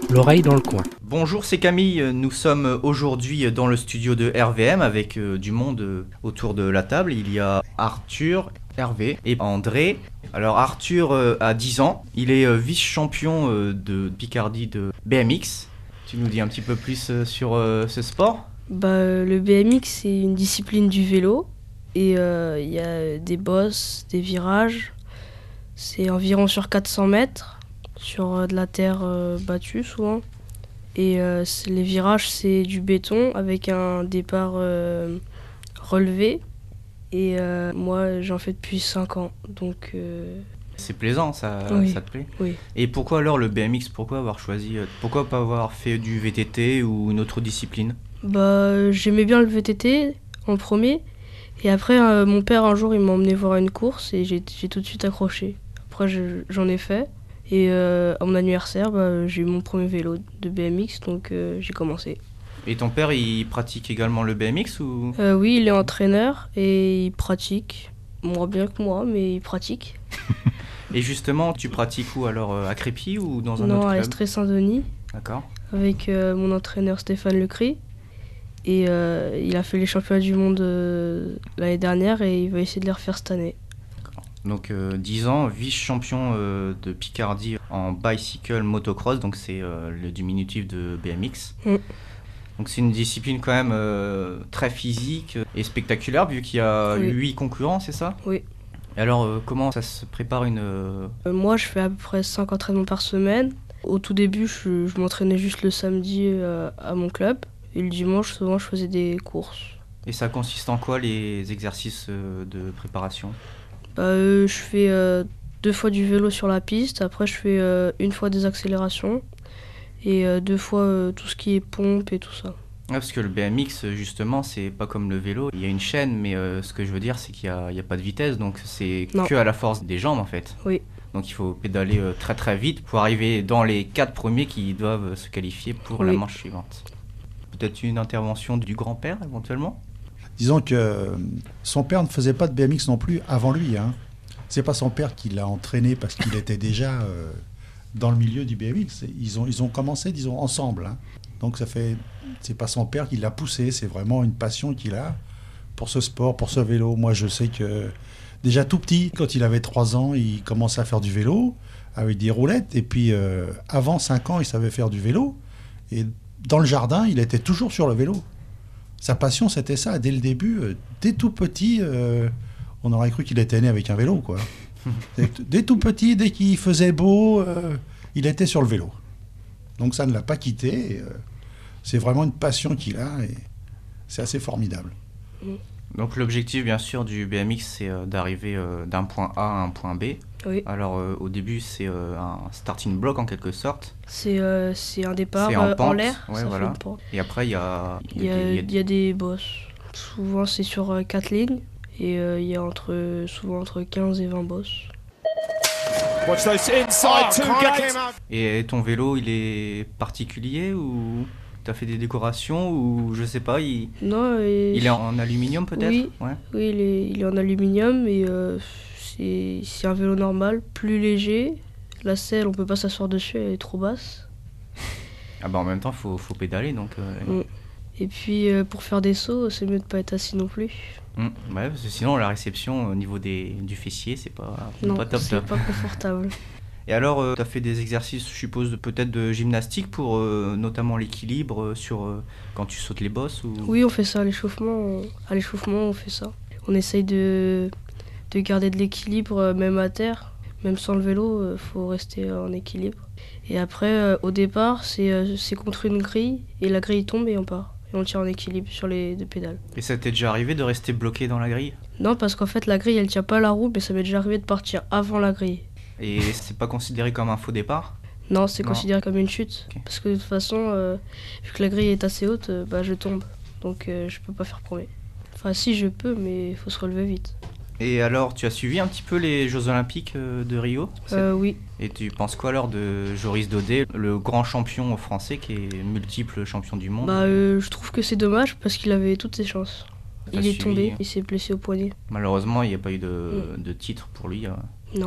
L'oreille dans le coin. Bonjour, c'est Camille. Nous sommes aujourd'hui dans le studio de RVM avec du monde autour de la table. Il y a Arthur, Hervé et André. Alors Arthur a 10 ans. Il est vice-champion de Picardie de BMX. Tu nous dis un petit peu plus sur ce sport ? Le BMX, c'est une discipline du vélo. Et il y a des bosses, des virages. C'est environ sur 400 mètres. Sur de la terre battue souvent. Et les virages, c'est du béton avec un départ relevé. Et moi, j'en fais depuis 5 ans. Donc, c'est plaisant, ça, oui. Ça te plaît ? Oui. Et pourquoi alors le BMX ? Pourquoi pas avoir fait du VTT ou une autre discipline ? J'aimais bien le VTT en premier. Et après, mon père, un jour, il m'a emmené voir une course et j'ai tout de suite accroché. Après, j'en ai fait. Et à mon anniversaire, j'ai eu mon premier vélo de BMX, donc j'ai commencé. Et ton père, il pratique également le BMX ou ? Oui, il est entraîneur et il pratique. Moins bien que moi, mais il pratique. Et justement, tu pratiques où alors ? À Crépy ou dans un autre Non, à club ? Estrée-Saint-Denis, D'accord. avec mon entraîneur Stéphane Lecry. Et il a fait les championnats du monde l'année dernière et il va essayer de les refaire cette année. Donc 10 ans, vice-champion de Picardie en bicycle motocross, donc c'est le diminutif de BMX. Donc c'est une discipline quand même très physique et spectaculaire vu qu'il y a 8 concurrents, c'est ça ? Oui. Et alors comment ça se prépare une... Moi je fais à peu près 5 entraînements par semaine. Au tout début je m'entraînais juste le samedi à mon club et le dimanche souvent je faisais des courses. Et ça consiste en quoi les exercices de préparation ? Je fais 2 fois du vélo sur la piste, après je fais 1 fois des accélérations et 2 fois tout ce qui est pompe et tout ça. Parce que le BMX justement c'est pas comme le vélo, il y a une chaîne mais ce que je veux dire c'est qu'il y a pas de vitesse donc c'est que à la force des jambes en fait. Oui. Donc il faut pédaler très très vite pour arriver dans les 4 premiers qui doivent se qualifier pour la manche suivante. Peut-être une intervention du grand-père éventuellement ? Disons que son père ne faisait pas de BMX non plus avant lui. C'est pas son père qui l'a entraîné parce qu'il était déjà dans le milieu du BMX. Ils ont commencé, disons, ensemble. Donc c'est pas son père qui l'a poussé, c'est vraiment une passion qu'il a pour ce sport, pour ce vélo. Moi, je sais que déjà tout petit, quand il avait 3 ans, il commençait à faire du vélo avec des roulettes. Et puis avant 5 ans, il savait faire du vélo. Et dans le jardin, il était toujours sur le vélo. Sa passion, c'était ça. Dès le début, dès tout petit, on aurait cru qu'il était né avec un vélo, quoi. Dès tout petit, dès qu'il faisait beau, il était sur le vélo. Donc ça ne l'a pas quitté. C'est vraiment une passion qu'il a et c'est assez formidable. Donc l'objectif, bien sûr, du BMX, c'est d'arriver d'un point A à un point B. Oui. Alors au début, c'est un starting block en quelque sorte. C'est un départ en l'air. Ouais, voilà. Et après, il y a des bosses. Souvent, c'est sur 4 lignes. Et il y a souvent entre 15 et 20 bosses. Watch those inside two gates. Et ton vélo, il est particulier ou t'as fait des décorations ou je sais pas, il est en aluminium peut-être ? Oui, ouais. Oui, il est en aluminium et c'est un vélo normal, plus léger. La selle, on peut pas s'asseoir dessus, elle est trop basse. En même temps, faut pédaler donc. Et puis pour faire des sauts, c'est mieux de pas être assis non plus. Ouais, parce que sinon la réception au niveau du fessier, c'est pas top. C'est pas confortable. Et alors, tu as fait des exercices, je suppose, peut-être de gymnastique pour notamment l'équilibre quand tu sautes les bosses ou... Oui, on fait ça à l'échauffement. À l'échauffement, on fait ça. On essaye de garder de l'équilibre même à terre. Même sans le vélo, faut rester en équilibre. Et après, au départ, c'est contre une grille et la grille tombe et on part. Et on tient en équilibre sur les 2 pédales. Et ça t'est déjà arrivé de rester bloqué dans la grille ? Non, parce qu'en fait, la grille, elle tient pas la roue, mais ça m'est déjà arrivé de partir avant la grille. Et c'est pas considéré comme un faux départ ? Non, c'est considéré comme une chute. Okay. Parce que de toute façon, vu que la grille est assez haute, je tombe. Donc je peux pas faire premier. Enfin, si, je peux, mais il faut se relever vite. Et alors, tu as suivi un petit peu les Jeux Olympiques de Rio ? Oui. Et tu penses quoi alors de Joris Daudet, le grand champion français qui est multiple champion du monde ? Je trouve que c'est dommage parce qu'il avait toutes ses chances. Il est tombé, il s'est blessé au poignet. Malheureusement, il n'y a pas eu de titre pour lui. Non.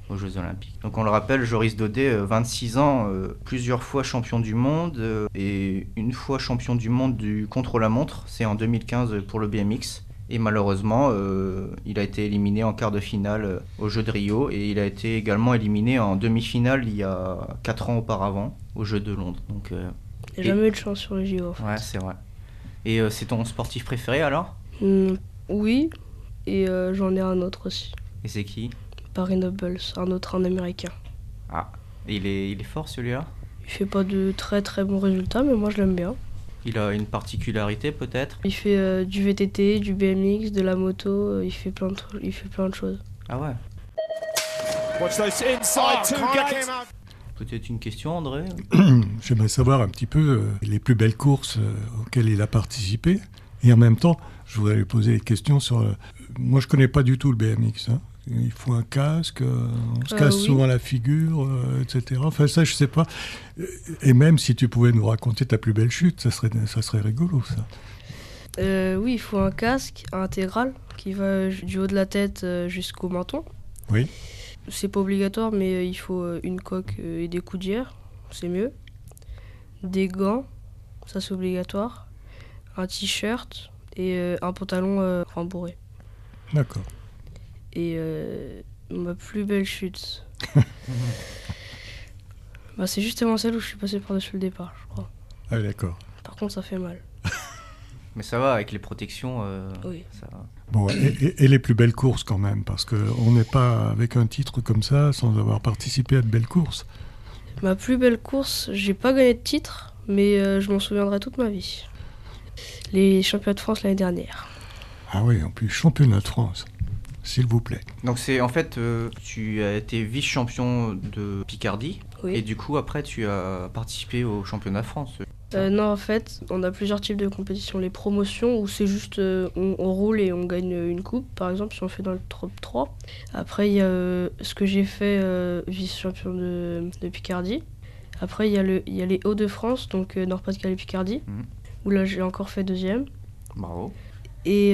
aux Jeux Olympiques. Donc on le rappelle, Joris Daudet, 26 ans, plusieurs fois champion du monde et une fois champion du monde du contre-la-montre, c'est en 2015 pour le BMX. Et malheureusement, il a été éliminé en quart de finale aux Jeux de Rio et il a été également éliminé en demi-finale il y a 4 ans auparavant aux Jeux de Londres. Donc, J'ai jamais eu de chance sur les JO. Ouais, c'est vrai. Et c'est ton sportif préféré alors ? Oui, et j'en ai un autre aussi. Et c'est qui ? Barry Nobles, un américain. Ah, et il est fort celui-là ? Il fait pas de très très bons résultats, mais moi je l'aime bien. Il a une particularité peut-être ? Il fait du VTT, du BMX, de la moto, il fait plein de choses. Ah ouais. Watch those inside two gates. Peut-être une question, André ? J'aimerais savoir un petit peu les plus belles courses auxquelles il a participé. Et en même temps, je voudrais lui poser des questions sur... moi, je connais pas du tout le BMX. Hein. Il faut un casque, on se casse souvent la figure, etc. Enfin, ça, je sais pas. Et même si tu pouvais nous raconter ta plus belle chute, ça serait rigolo, ça. Oui, il faut un casque intégral qui va du haut de la tête jusqu'au menton. Oui. C'est pas obligatoire, mais il faut une coque et des coudières, c'est mieux. Des gants, ça c'est obligatoire. Un t-shirt et un pantalon rembourré. D'accord. Et ma plus belle chute, c'est justement celle où je suis passé par-dessus le départ, je crois. Ah, d'accord. Par contre, ça fait mal. Mais ça va, avec les protections, Oui. ça va. Bon, et les plus belles courses quand même, parce qu'on n'est pas avec un titre comme ça sans avoir participé à de belles courses. Ma plus belle course, j'ai pas gagné de titre, mais je m'en souviendrai toute ma vie. Les championnats de France l'année dernière. Ah oui, en plus, championnat de France, s'il vous plaît. Donc c'est en fait, tu as été vice-champion de Picardie, Oui. et du coup après tu as participé au championnat de France. Non, en fait, on a plusieurs types de compétitions. Les promotions, où c'est juste on roule et on gagne une coupe, par exemple, si on fait dans le top 3. Après, il y a ce que j'ai fait vice-champion de Picardie. Après, il y a les Hauts-de-France, donc Nord-Pas-de-Calais Picardie, où là j'ai encore fait 2e. Bravo. Et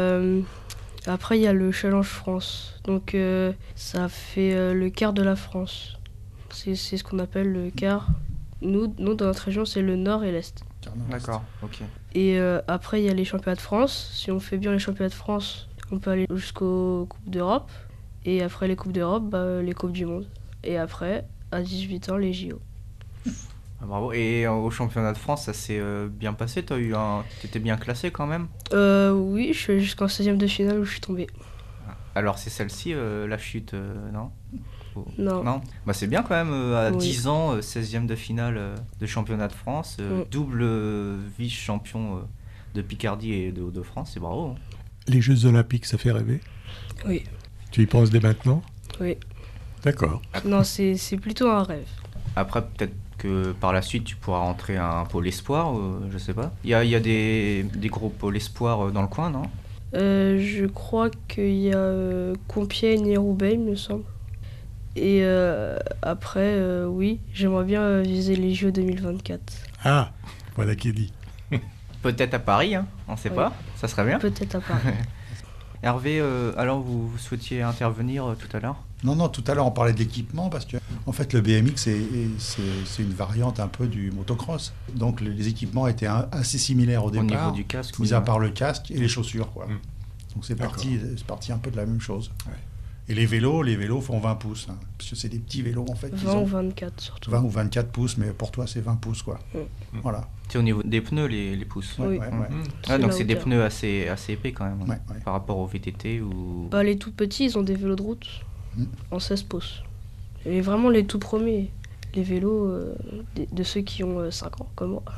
après, il y a le Challenge France. Donc ça fait le quart de la France. C'est ce qu'on appelle le quart. Nous, dans notre région, c'est le nord et l'est. D'accord, ok. Et après, il y a les championnats de France. Si on fait bien les championnats de France, on peut aller jusqu'aux Coupes d'Europe. Et après les Coupes d'Europe, les Coupes du Monde. Et après, à 18 ans, les JO. Ah, bravo. Et au championnat de France, ça s'est bien passé ? T'étais bien classé quand même ? Oui, je suis allé jusqu'en 16e de finale où je suis tombée. Alors c'est celle-ci, la chute, non ? Non. Bah, c'est bien quand même, à Oui. 10 ans, 16e de finale de championnat de France, double vice-champion de Picardie et de Hauts-de-France, c'est bravo. Hein. Les Jeux Olympiques, ça fait rêver ? Oui. Tu y penses dès maintenant ? Oui. D'accord. Non, c'est plutôt un rêve. Après, peut-être que par la suite, tu pourras rentrer à un pôle espoir, je sais pas. Il y a des gros pôles espoir dans le coin, non ? Je crois qu'il y a Compiègne et Roubaix, il me semble. Et après, oui, j'aimerais bien viser les JO 2024. Ah, voilà qui est dit. Peut-être à Paris, hein, on sait pas, ça serait bien. Peut-être à Paris. Hervé, alors vous souhaitiez intervenir tout à l'heure ? Non, tout à l'heure on parlait de l'équipement parce que en fait le BMX c'est une variante un peu du motocross. Donc les équipements étaient assez similaires au départ, niveau du casque, mis oui, à ouais. part le casque et les chaussures, quoi. Donc c'est parti un peu de la même chose. Ouais. Et les vélos font 20 pouces, hein, parce que c'est des petits vélos en fait. 20 ou 24 surtout. 20 ou 24 pouces, mais pour toi c'est 20 pouces, quoi. Voilà. C'est au niveau des pneus les pouces. Oui. Ah, donc la c'est des hauteur. pneus assez épais quand même, Ouais. par rapport au VTT ou... Les tout petits, ils ont des vélos de route en 16 pouces. Et vraiment les tout premiers, les vélos de ceux qui ont 5 ans, comme moi.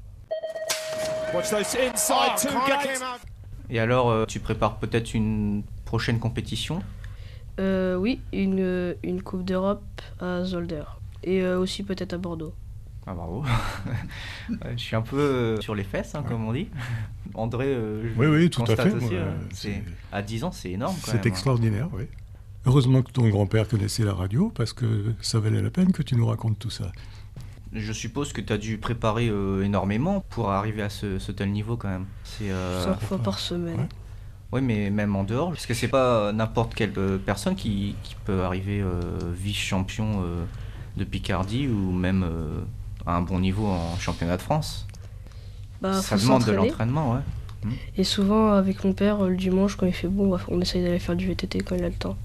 Watch those inside two gates. Et alors, tu prépares peut-être une prochaine compétition ? Oui, une Coupe d'Europe à Zolder. Et aussi peut-être à Bordeaux. Ah, bravo. Je suis un peu sur les fesses, comme on dit. André, Oui, tout à constate fait. aussi, C'est à 10 ans, c'est énorme quand même. C'est extraordinaire, oui. Heureusement que ton grand-père connaissait la radio, parce que ça valait la peine que tu nous racontes tout ça. Je suppose que tu as dû préparer énormément pour arriver à ce tel niveau quand même. C'est 5 fois par semaine. Ouais. Oui, mais même en dehors, parce que c'est pas n'importe quelle personne qui peut arriver vice-champion de Picardie ou même à un bon niveau en championnat de France. Bah, Ça faut demande de s'entraîner. l'entraînement, ouais. Et souvent, avec mon père, le dimanche, quand il fait bon, on essaye d'aller faire du VTT quand il a le temps.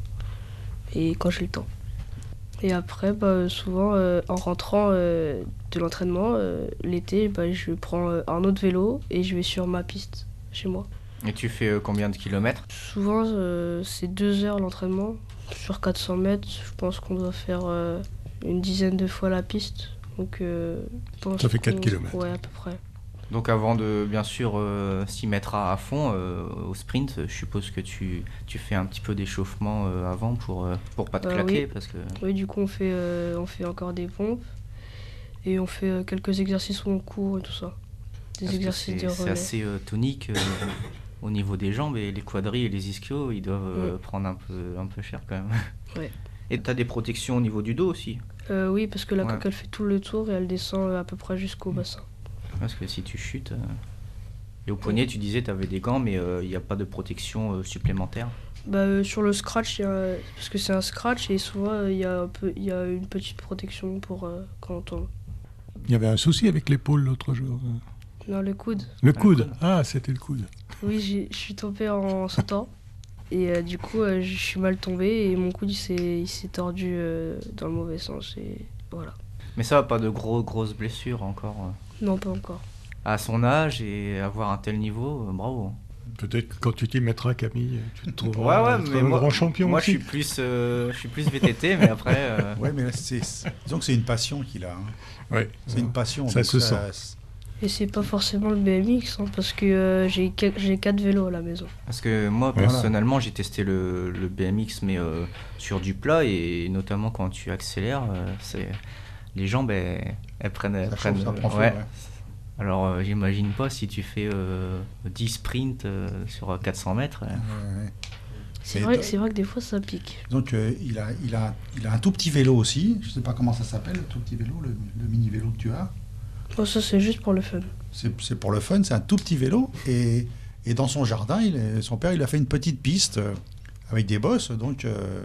Et quand j'ai le temps. Et après, souvent, en rentrant de l'entraînement, l'été, je prends un autre vélo et je vais sur ma piste, chez moi. Et tu fais combien de kilomètres? Souvent, c'est 2 heures l'entraînement. Sur 400 mètres, je pense qu'on doit faire une dizaine de fois la piste. Donc, je pense Ça fait 4 qu'on- kilomètres. Ouais, à peu près. Donc avant de bien sûr s'y mettre à fond au sprint, je suppose que tu fais un petit peu d'échauffement avant pour pas te claquer Oui. parce que Oui, du coup, on fait encore des pompes. Et on fait quelques exercices où on court et tout ça. Des parce que exercices de c'est relais. assez tonique au niveau des jambes et les quadris et les ischios, ils doivent prendre un peu cher quand même. Ouais. Et t'as des protections au niveau du dos aussi, Oui, parce que la Ouais. coque, elle fait tout le tour et elle descend à peu près jusqu'au bassin. parce que si tu chutes. Et au poignet, tu disais t'avais des gants, mais il n'y a pas de protection supplémentaire. Sur le scratch, parce que c'est un scratch et souvent il y a une petite protection pour quand on tombe. Il y avait un souci avec l'épaule l'autre jour. Non, le coude. Le coude. coude. Ah, c'était le coude. Oui, je suis tombée en sautant. Et du coup, je suis mal tombée et mon coude il s'est tordu dans le mauvais sens. Et voilà. Mais ça, pas de grosses blessures encore. Non, pas encore. À son âge et avoir un tel niveau, bravo. Peut-être que quand tu t'y mettras, Camille, tu te trouveras Ouais, être mais un grand champion moi je aussi. suis plus VTT, mais après. Ouais, mais là, disons que c'est une passion qu'il a. Ouais. C'est une passion. Ça donc se sent. Et c'est pas forcément le BMX, parce que j'ai 4 vélos à la maison. Parce que moi, Voilà. personnellement, j'ai testé le BMX, mais sur du plat, et notamment quand tu accélères, les jambes, elles prennent. Ça prend feu, ouais. ouais. Alors, j'imagine pas si tu fais 10 sprints sur 400 mètres. Ouais. C'est Mais vrai que des fois ça pique. Donc il a un tout petit vélo aussi. Je sais pas comment ça s'appelle, le tout petit vélo, le mini vélo que tu as. Bon, ça c'est juste pour le fun. C'est pour le fun, c'est un tout petit vélo. Et dans son jardin, son père il a fait une petite piste avec des bosses. Donc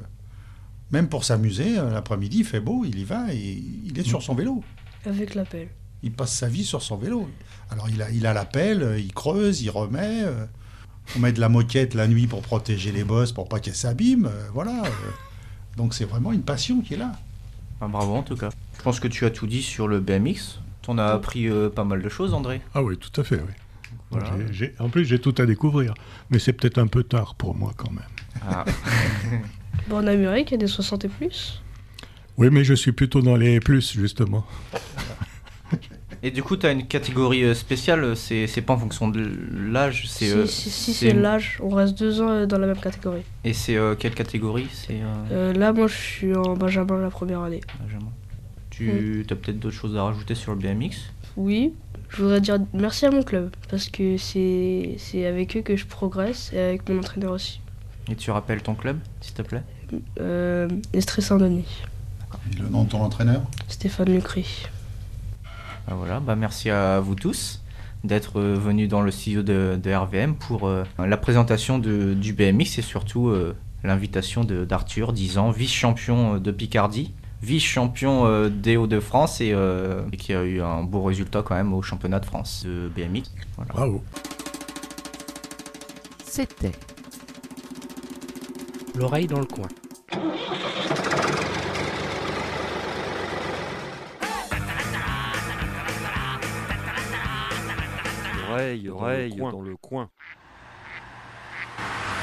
même pour s'amuser, l'après-midi il fait beau, il y va et il est sur son vélo. Avec la pelle. Il passe sa vie sur son vélo. Alors il a la pelle, il creuse, il remet. On met de la moquette la nuit pour protéger les bosses, pour pas qu'elles s'abîment. Voilà. Donc c'est vraiment une passion qui est là. Enfin, bravo en tout cas. Je pense que tu as tout dit sur le BMX. T'en as appris pas mal de choses, André. Ah oui, tout à fait, oui. Voilà. En plus, j'ai tout à découvrir. Mais c'est peut-être un peu tard pour moi quand même. Ah. Bon, en Amérique, il y a des 60 et plus. Oui, mais je suis plutôt dans les plus, justement. Et du coup, tu as une catégorie spéciale, c'est pas en fonction de l'âge, c'est Si c'est l'âge, on reste 2 ans dans la même catégorie. Et c'est quelle catégorie? C'est Là, moi, je suis en Benjamin la première année. Benjamin. Tu as peut-être d'autres choses à rajouter sur le BMX? Oui, je voudrais dire merci à mon club, parce que c'est avec eux que je progresse, et avec mon entraîneur aussi. Et tu rappelles ton club, s'il te plaît? Estrée Saint-Denis, Et le nom de ton entraîneur? Stéphane Lucry. Ah, voilà, merci à vous tous d'être venus dans le studio de RVM pour la présentation du BMX et surtout l'invitation d'Arthur, 10 ans, vice-champion de Picardie, vice-champion des Hauts-de-France et qui a eu un beau résultat quand même au championnat de France de BMX. Voilà. Bravo. C'était l'oreille dans le coin. L'oreille dans le coin.